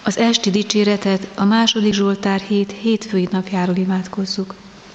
Az esti dicséretet a második Zsoltár hét hétfői napjáról imádkozzuk.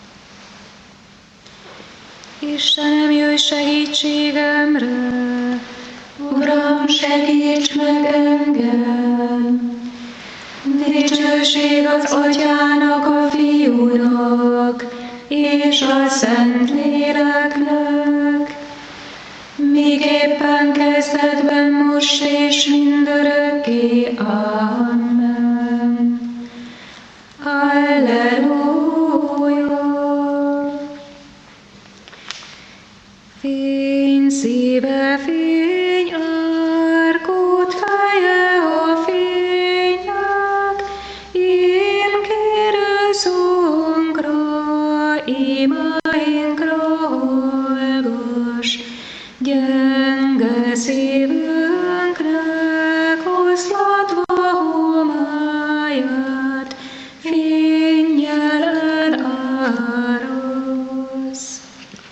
Istenem, jöjj segítségemre! Uram, segíts meg engem! Dicsőség az Atyának, a Fiúnak és a Szentléleknek, míg éppen kezdetben, most és mindörökké. Amen. Halleluja! Fény szíve, fény árkot, feje a fénynek, én kérő szónkra, imáinkra hallgass, gyenge szívünknek oszlatva homályát, fénnyel elárassz.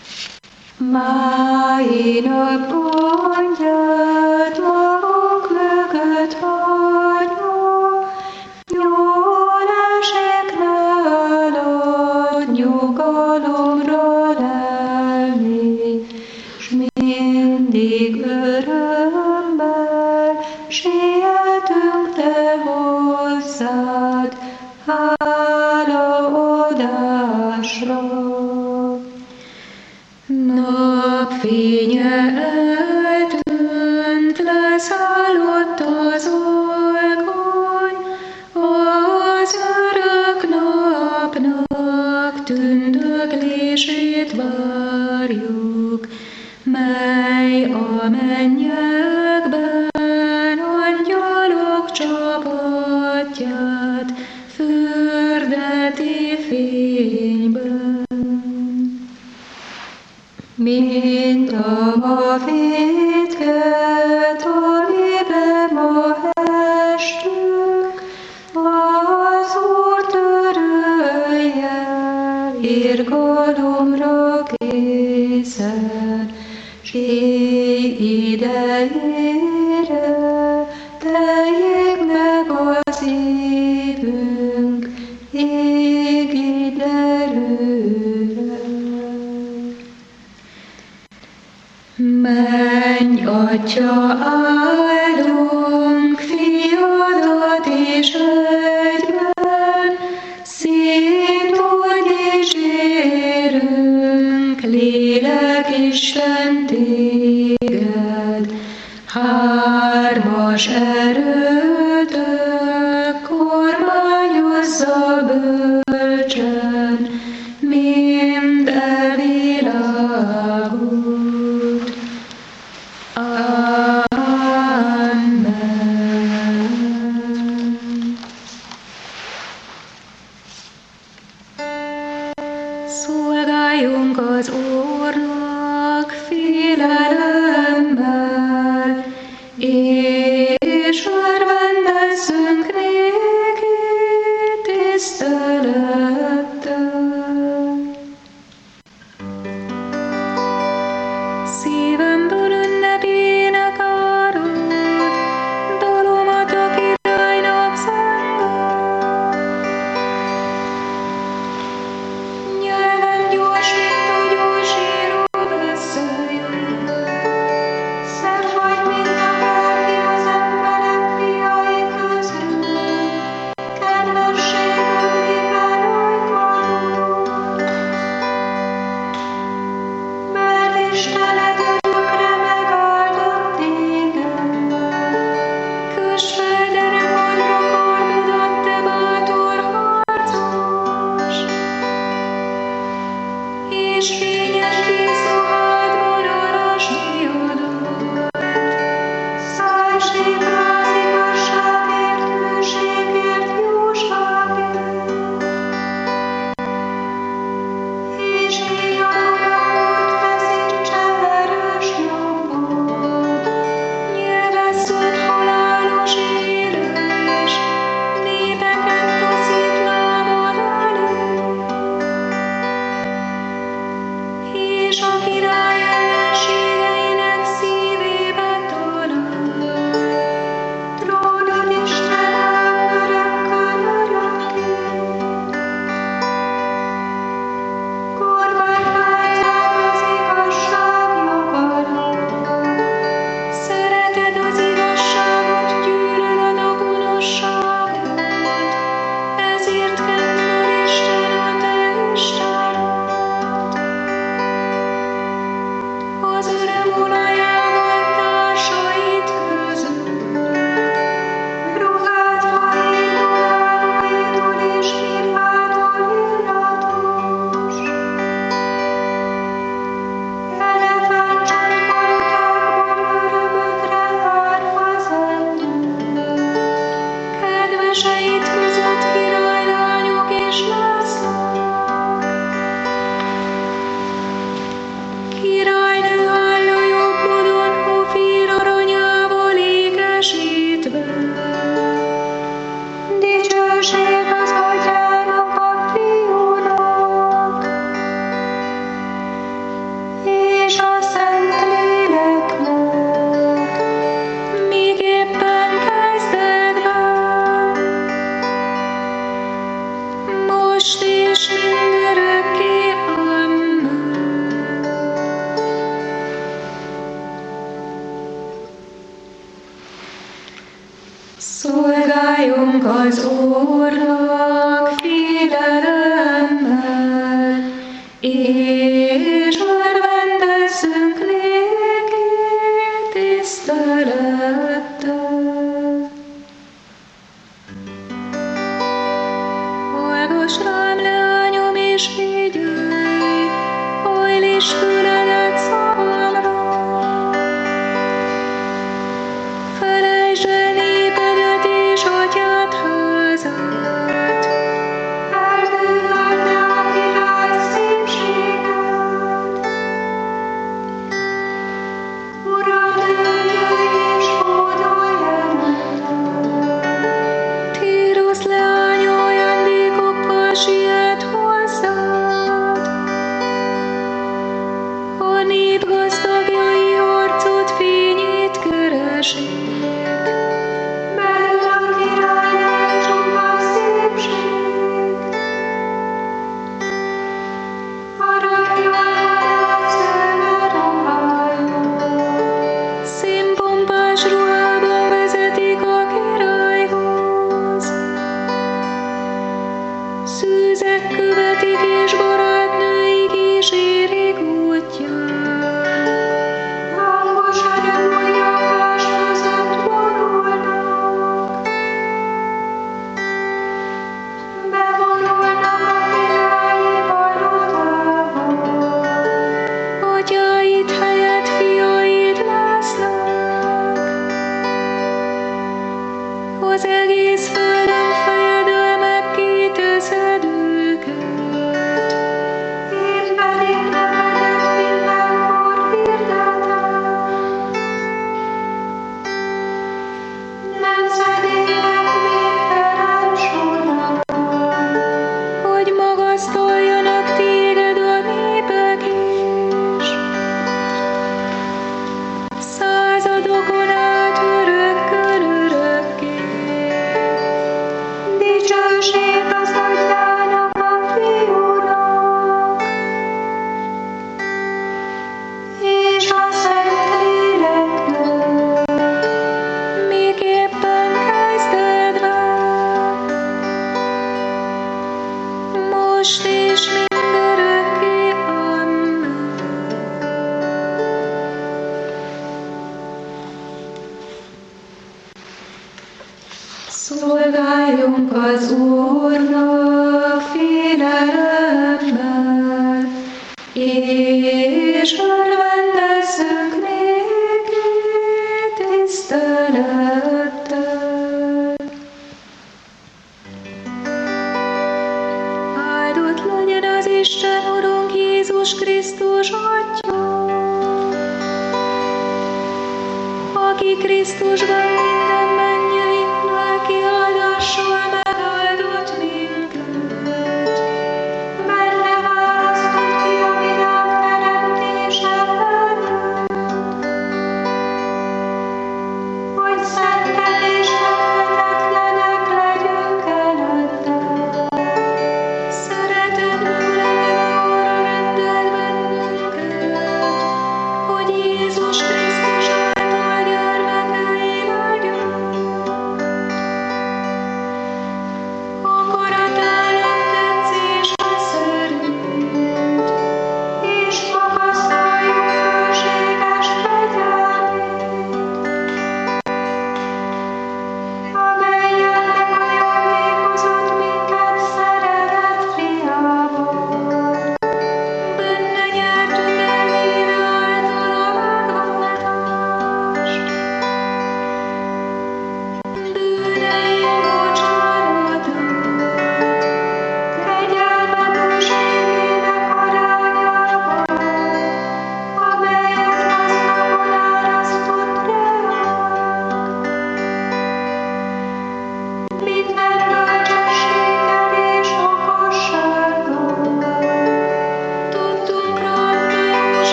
Mái nap gondját maguk mögött hagyva, jól esik nálad nyugalomra lelni, s mindig örömmel sietünk te hozzád, hálaadásra. Napfénye eltűnt, leszállott az olgony, az örök napnak tündöklését várjuk, mely a mennyekben angyalok csapatját fürdeti fényben. Mint a ma vétket, amiben ma estünk, az Úr törölje irgalomra készen, s éj idejére teljék meg az évünk égi derűre. Menj, Atya, áldunk fiadat és egyben, szétod és érünk, lélek Isten téged, hármas erőtök kormányozza bölcsen mind világot. Amen. Szolgáljunk az Úrnak félelemmel, és örvendezzünk néki tisztelettel. Szívemből ünnepének árad, dalomat a királynak zengem. Nyelvem gyors, mint a gyors író beszéljön, szebb vagy, mint a bárki az emberek fia. Szolgáljunk az Úrnak félelemmel, és örvendezzünk néki tisztelettel. Hallgass rám, leányom, és figyelj, hajlíts füledet szavamra. Felejtsd el népedet és atyád házát. Eltűnhet le a király szépséget. Uram, döntje és hódolj előttem. Tírusz leánya ajándékokkal siet hozzád. A nép gazdagjai arcod fényét keresik. Belőlem királynál csupa szépség. Haragjanak szeme ruhája. Színpompás ruhában vezetik a királyhoz. Szűzek követik és barátnői kísérik útján. Hangos anyagúja más között vonulnak. Bevonulnak a királyi palotába. Atyáid helyett fiaid lesznek. Az egész földön fejedelmekkéteszed őket. Én pedig nevedet mindenkor hirdetem. Nemzedékek végtelen sorában, hogy magasztaljanak téged a népek is. Századokon át örökkön örökké. Dicsőség az Atyának, a Fiúnak, és a Szentléleknek, miképpen kezdetben, most és mindörökké. Amen. Szolgáljunk az Úrnak félelemmel, és örvendezzünk néki tisztelettel. Áldott legyen az Isten Urunk Jézus Krisztus Atya, aki Krisztusban minden mennyei lelki áldással megáldott minket. Benne választott ki a világ teremtése előtt, hogy szent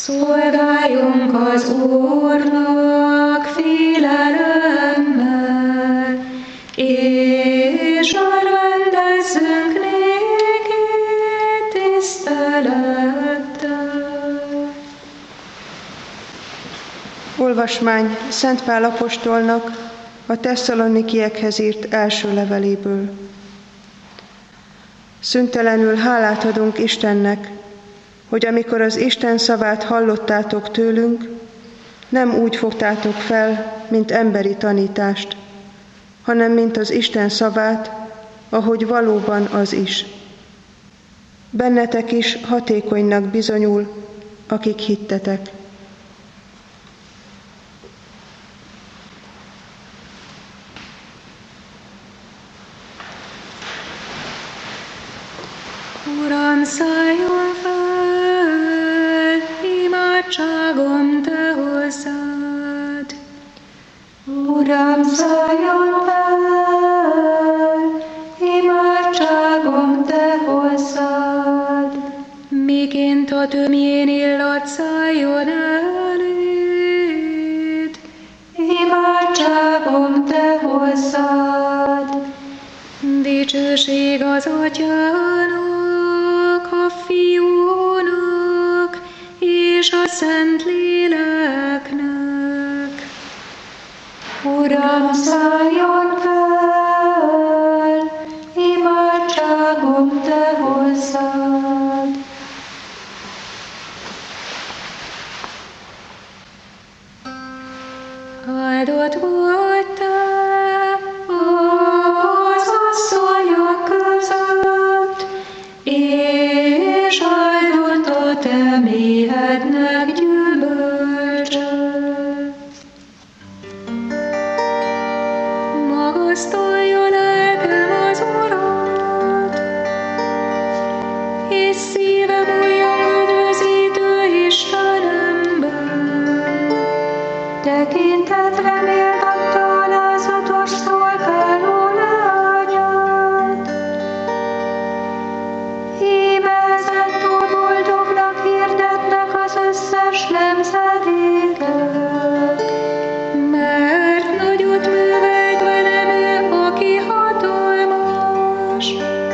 Szolgáljunk az Úrnak félelemmel, és örvendezzünk néki tisztelettel. Olvasmány Szent Pál apostolnak a Tesszalonikiekhez írt első leveléből. Szüntelenül hálát adunk Istennek, hogy amikor az Isten szavát hallottátok tőlünk, nem úgy fogtátok fel, mint emberi tanítást, hanem mint az Isten szavát, ahogy valóban az is. Bennetek is hatékonynak bizonyul, akik hittetek. Uram, szálljon fel, imádságom te hozzád. Uram, szálljon fel, imádságom te hozzád. Miként a tömjén illat szálljon eléd, imádságom te hozzád. Dicsőség az Atyának, a Fiúnak és a Szent Léleknek. Uram, szálljon fel, imádságom te hozzád. Áldott vagy te az asszonyok között, és áldott a te méhednek gyümölcse. Magasztalja lelkem az Urat, és szívem újjong üdvözítő Istenemben. Tekintetre méltatta alázatos szolgáló lányát. Íme ezentúl boldognak hirdetnek az összes nemzedékek, mert nagyot művelt velem ő, aki hatalmas.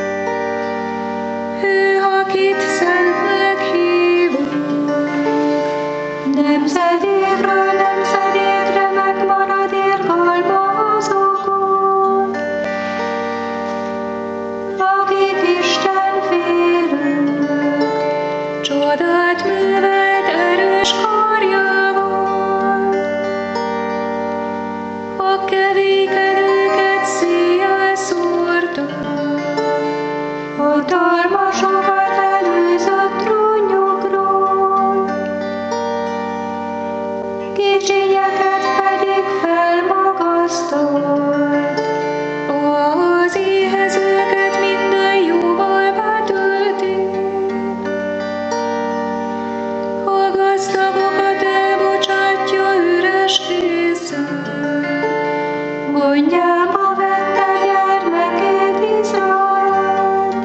Ő, akit szentnek hívunk, nemzedékről nemzedékre megmarad irgalma azokon, akik Isten félők, csodát művelt erős karjával. A kevékedőket széjjel szórta, hatalmasokat előzött trónjukról, kicsinyeket pedig felmagasztalt, az éhezőket minden jóval betölti. A gazdagokat elbocsátja üres kézzel, gondjába vette gyermekét Izraelt.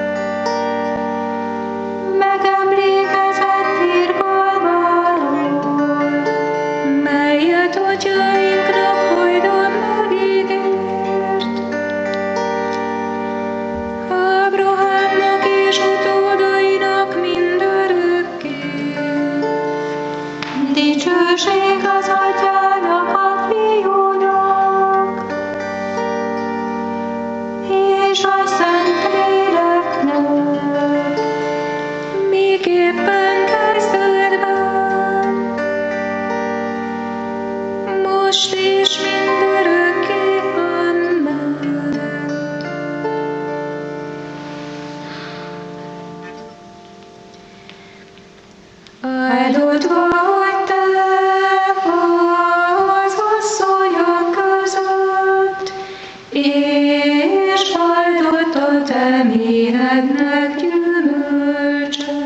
Megemlékezett irgalmáról, melyet atyáinknak hajdan megígért. Ábrahámnak és utódainak mindörökké. Dicsőség az Atyának, a Fiúnak és a Szent Léleknek, miképpen kezdődben, most és mindörökké. Amen. Áldott vagy te az asszonyok között, és áldott a te méhednek gyümölcse.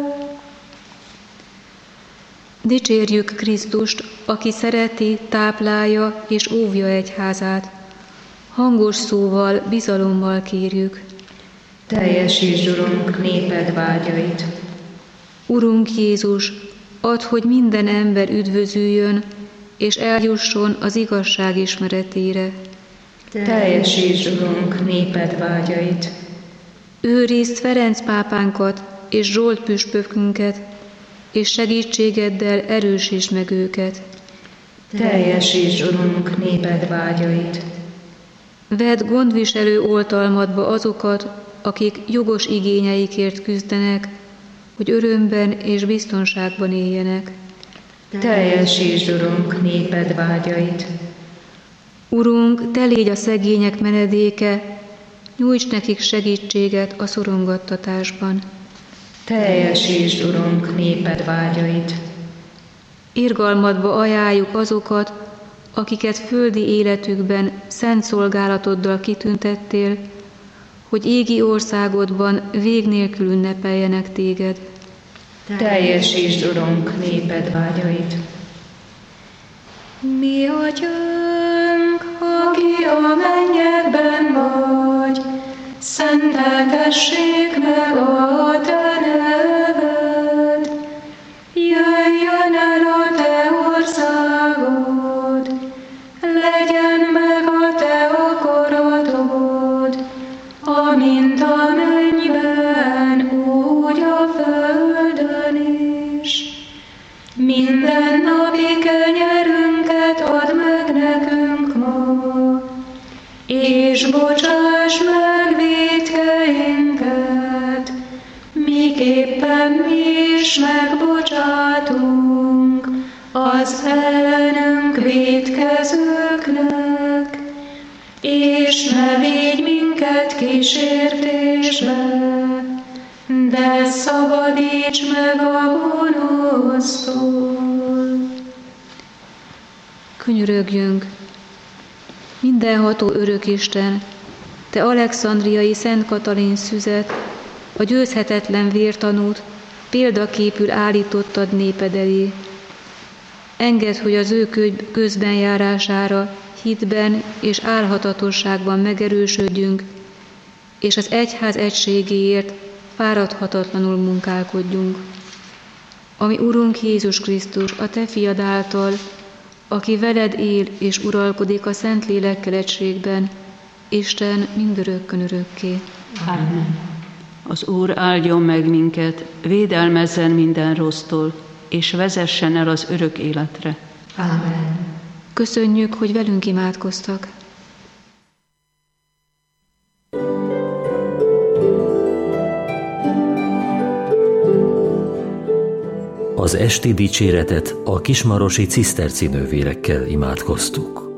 Dicsérjük Krisztust, aki szereti, táplálja és óvja egyházát. Hangos szóval, bizalommal kérjük. Teljesítsd, Urunk, néped vágyait. Urunk Jézus, Add, hogy minden ember üdvözüljön, és eljusson az igazság ismeretére. Teljesítsd, Urunk, néped vágyait. Őrizd Ferenc pápánkat és Zsolt püspökünket, és segítségeddel erősítsd meg őket. Teljesítsd, Urunk, néped vágyait. Vedd gondviselő oltalmadba azokat, akik jogos igényeikért küzdenek, hogy örömben és biztonságban éljenek. Teljesítsd, Urunk, néped vágyait. Urunk, Te légy a szegények menedéke, nyújts nekik segítséget a szorongattatásban. Teljesítsd, Urunk, néped vágyait. Irgalmadba ajánljuk azokat, akiket földi életükben szent szolgálatoddal kitüntettél, hogy égi országodban vég nélkül ünnepeljenek téged. Teljesítsd, Urunk, néped vágyait. Mi Atyánk, aki a mennyekben vagy, szenteltessék meg a Te neved. Jöjjön el a Te országod, legyen meg a Te akaratod, amint a mennyben, úgy a földön is. Minden napi kenyerünket add meg nekünk ma, és bocsáss meg vétkeinket, miképpen mi is megbocsátunk az ellenünk vétkezőknek, és ne védj minket kísértésbe, de szabadíts meg a gonosztól. Könyörögjünk! Mindenható örökisten, Te Alexandriai Szent Katalin szüzet, a győzhetetlen vértanút példaképül állítottad néped elé. Engedd, hogy az ő közben járására, hitben és álhatatosságban megerősödjünk, és az egyház egységéért fáradhatatlanul munkálkodjunk. Ami Urunk Jézus Krisztus, a Te fiad által, aki veled él és uralkodik a Szentlélekkel egységben, Isten mindörökkön örökké. Amen. Az Úr áldjon meg minket, védelmezzen minden rossztól, és vezessen el az örök életre. Amen. Köszönjük, hogy velünk imádkoztak. Az esti dicséretet a kismarosi ciszterci nővérekkel imádkoztuk.